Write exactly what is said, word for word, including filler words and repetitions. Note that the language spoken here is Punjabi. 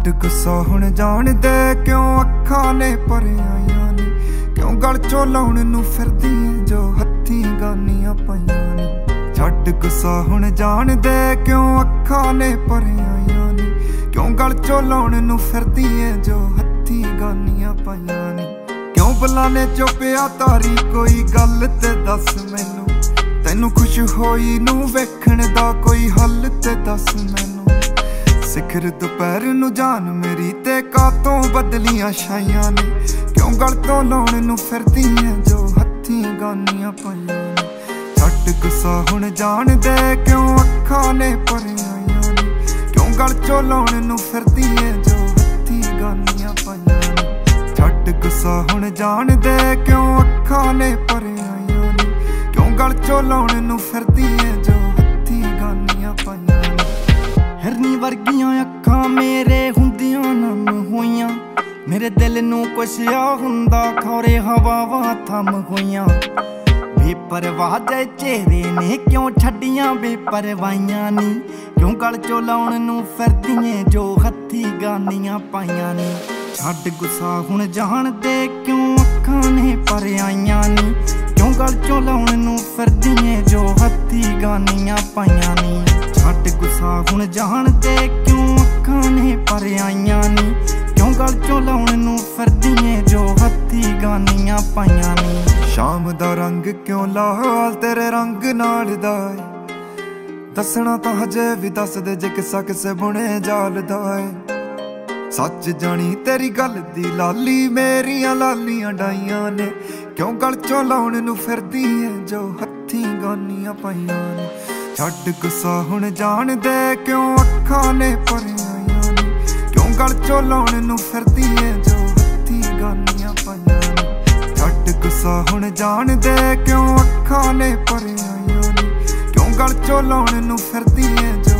ਛੱਡ ਗੁੱਸਾ ਹੁਣ ਜਾਣ ਦੇ ਕਿਉਂ ਅੱਖਾਂ ਨੇ ਭਰਿਆਈਆਂ ਨੇ, ਕਿਉਂ ਗਲ ਚੋਂ ਲਾਉਣ ਨੂੰ ਫਿਰਦੀ ਏ ਜੋ ਹੱਥੀਂ ਗਾਨੀਆਂ ਪਾਈਆਂ ਨੇ। ਛੱਡ ਗੁੱਸਾ ਹੁਣ ਜਾਣ ਦੇ ਕਿਉਂ ਅੱਖਾਂ ਨੇ ਭਰਿਆਈਆਂ ਨੇ, ਕਿਉਂ ਗਲ ਚੋਂ ਲਾਉਣ ਨੂੰ ਫਿਰਦੀ ਏ ਜੋ ਹੱਥੀਂ ਗਾਨੀਆਂ ਪਾਈਆਂ ਨੇ। ਕਿਉਂ ਬੁਲਾਨੇ ਚੁੱਪਿਆ ਤਾਰੀ ਕੋਈ ਗੱਲ ਤੇ ਦੱਸ ਮੈਨੂੰ, ਤੈਨੂੰ ਖੁਸ਼ ਹੋਈ ਨੂੰ ਵੇਖਣ ਦਾ ਕੋਈ ਹੱਲ ਤੇ ਦੱਸ ਮੈਨੂੰ। ਸਿਖਰ ਦੁਪਹਿਰ ਨੂੰ ਜਾਨ ਮੇਰੀ ਤੇ ਕਾਤੋਂ ਬਦਲੀਆਂ ਛਾਈਆਂ ਨੇ, ਕਿਉਂ ਗਲ ਤੋਂ ਲਾਉਣ ਨੂੰ ਫਿਰਦੀ ਏ ਜੋ ਹੱਥੀਂ ਗਾਨੀਆਂ ਪਾਈਆਂ ਨੇ। ਛੱਡ ਗੁੱਸਾ ਹੁਣ ਜਾਣ ਦੇ ਕਿਉਂ ਅੱਖਾਂ ਨੇ ਭਰਿਆਈਆਂ ਨੇ, ਕਿਉਂ ਗਲ ਚੋਂ ਲਾਉਣ ਨੂੰ ਫਿਰਦੀ ਏ ਜੋ ਹੱਥੀਂ ਗਾਨੀਆਂ ਪਾਈਆਂ ਨੇ। ਛੱਡ ਗੁੱਸਾ ਹੁਣ ਜਾਣ ਦੇ ਕਿਉਂ ਅੱਖਾਂ ਨੇ ਭਰਿਆਈਆਂ ਨੇ, ਕਿਉਂ ਗਲ ਚੋਂ ਲਾਉਣ ਨੂੰ ਫਿਰਦੀ ਏ ਜੋ ਹੱਥੀਂ ਗਾਨੀਆਂ ਪਾਈਆਂ ਨੇ। ਹਿਰਨੀ ਵਰਗੀਆਂ ਅੱਖਾਂ ਮੇਰੇ ਹੁੰਦੀਆਂ ਨਮ ਹੋਈਆਂ, ਮੇਰੇ ਦਿਲ ਨੂੰ ਕੁਛ ਆ ਹੁੰਦਾ ਖੌਰੇ ਹਵਾਵਾਂ ਥੰਮ ਹੋਈਆਂ। ਬੇਪਰਵਾਹ ਦੇ ਚਿਹਰੇ ਨੇ ਕਿਉਂ ਛੱਡੀਆਂ ਬੇਪਰਵਾਹੀਆਂ ਨੀ, ਕਿਉਂ ਗਲ ਚੋਂ ਲਾਉਣ ਨੂੰ ਫਿਰਦੀਆਂ ਜੋ ਹੱਥੀਂ ਗਾਨੀਆਂ ਪਾਈਆਂ ਨੇ। ਛੱਡ ਗੁੱਸਾ ਹੁਣ ਜਾਣ ਦੇ ਕਿਉਂ ਅੱਖਾਂ ਨੇ ਭਰਿਆਈਆਂ ਨੀ, ਕਿਉਂ ਗਲ ਚੋਂ ਲਾਉਣ ਨੂੰ ਫਿਰਦੀਆਂ ਜੋ ਹੱਥੀਂ ਗਾਨੀਆਂ ਪਾਈਆਂ ਨੀ। ਛੱਡ ਗੁੱਸਾ ਹੁਣ ਜਾਣ ਦੇ ਕਿਉਂ ਅੱਖਾਂ ਨੇ ਭਰਿਆਈਆਂ ਨੀ, ਕਿਉਂ ਗਲ ਚੋਂ ਲਾਉਣ ਨੂੰ ਫਿਰਦੀਆਂ ਜੋ ਹੱਥੀਂ ਗਾਨੀਆਂ ਪਾਈਆਂ ਨੀ। ਸ਼ਾਮ ਦਾ ਰੰਗ ਕਿਉਂ ਲਾਲ ਤੇਰੇ ਰੰਗ ਨਾਲ ਦਾ ਏ, ਦੱਸਣਾ ਤਾਂ ਹਜੇ ਵੀ ਦੱਸ ਦੇ ਜੇ ਕਿੱਸਾ ਕਿਸੇ ਬੁਣੇ ਜਾਲ ਦਾ ਏ। ਸੱਚ ਜਾਣੀ ਤੇਰੀ ਗੱਲ ਦੀ ਲਾਲੀ ਮੇਰੀਆਂ ਲਾਲੀਆਂ ਡਾਈਆਂ ਨੇ, ਕਿਉਂ ਗਲ ਚੋਂ ਲਾਉਣ ਨੂੰ ਫਿਰਦੀ ਏ ਜੋ ਹੱਥੀਂ ਗਾਨੀਆਂ ਪਾਈਆਂ ਨੇ। ਛੱਡ ਗੁੱਸਾ ਹੁਣ ਜਾਣ ਦੇ ਕਿਉਂ ਅੱਖਾਂ ਨੇ ਭਰਿਆਈਆਂ ਨੇ, ਕਿਉਂ ਗਲ ਚੋਂ ਲਾਉਣ ਨੂੰ ਫਿਰਦੀ ਏ ਜੋ ਹੱਥੀਂ ਗਾਨੀਆਂ ਪਾਈਆਂ ਨੇ। ਛੱਡ ਗੁੱਸਾ ਹੁਣ ਜਾਣ ਦੇ ਕਿਉਂ ਅੱਖਾਂ ਨੇ ਭਰਿਆਈਆਂ ਨੇ, ਕਿਉਂ ਗਲ ਚੋਂ ਲਾਉਣ ਨੂੰ ਫਿਰਦੀ ਏ ਜੋ